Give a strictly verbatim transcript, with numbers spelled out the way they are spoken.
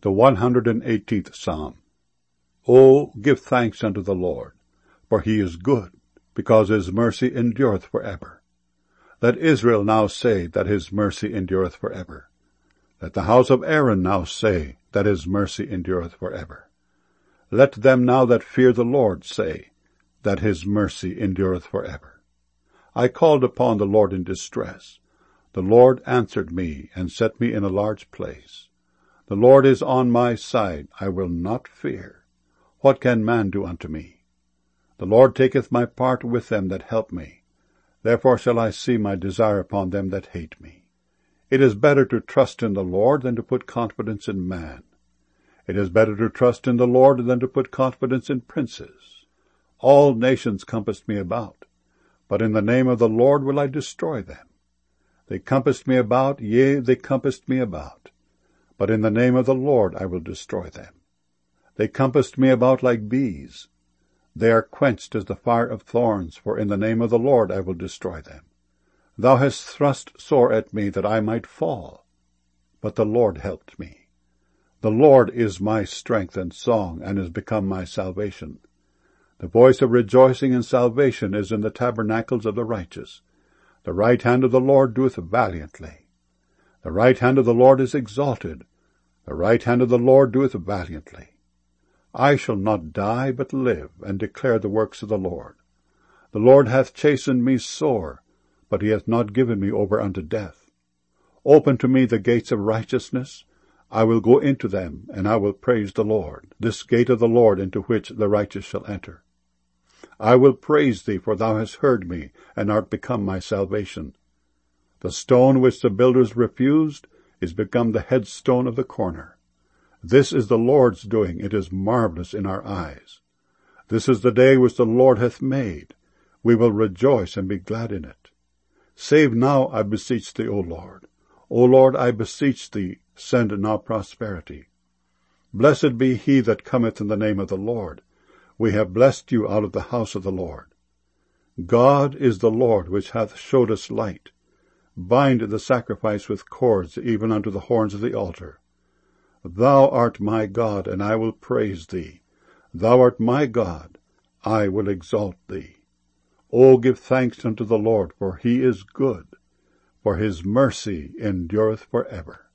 The one hundred and eighteenth Psalm. O give thanks unto the Lord, for he is good, because his mercy endureth for ever. Let Israel now say that his mercy endureth for ever. Let the house of Aaron now say that his mercy endureth for ever. Let them now that fear the Lord say that his mercy endureth for ever. I called upon the Lord in distress. The Lord answered me and set me in a large place. The Lord is on my side, I will not fear. What can man do unto me? The Lord taketh my part with them that help me. Therefore shall I see my desire upon them that hate me. It is better to trust in the Lord than to put confidence in man. It is better to trust in the Lord than to put confidence in princes. All nations compassed me about, but in the name of the Lord will I destroy them. They compassed me about, yea, they compassed me about, but in the name of the Lord I will destroy them. They compassed me about like bees. They are quenched as the fire of thorns, for in the name of the Lord I will destroy them. Thou hast thrust sore at me that I might fall, but the Lord helped me. The Lord is my strength and song, and is become my salvation. The voice of rejoicing and salvation is in the tabernacles of the righteous. The right hand of the Lord doeth valiantly. The right hand of the Lord is exalted. The right hand of the Lord doeth valiantly. I shall not die, but live, and declare the works of the Lord. The Lord hath chastened me sore, but he hath not given me over unto death. Open to me the gates of righteousness. I will go into them, and I will praise the Lord, this gate of the Lord into which the righteous shall enter. I will praise thee, for thou hast heard me, and art become my salvation. The stone which the builders refused is become the headstone of the corner. This is the Lord's doing, it is marvelous in our eyes. This is the day which the Lord hath made. We will rejoice and be glad in it. Save now, I beseech thee, O Lord. O Lord, I beseech thee, send now prosperity. Blessed be he that cometh in the name of the Lord. We have blessed you out of the house of the Lord. God is the Lord which hath showed us light. Bind the sacrifice with cords, even unto the horns of the altar. Thou art my God, and I will praise thee. Thou art my God, I will exalt thee. O give thanks unto the Lord, for he is good, for his mercy endureth for ever.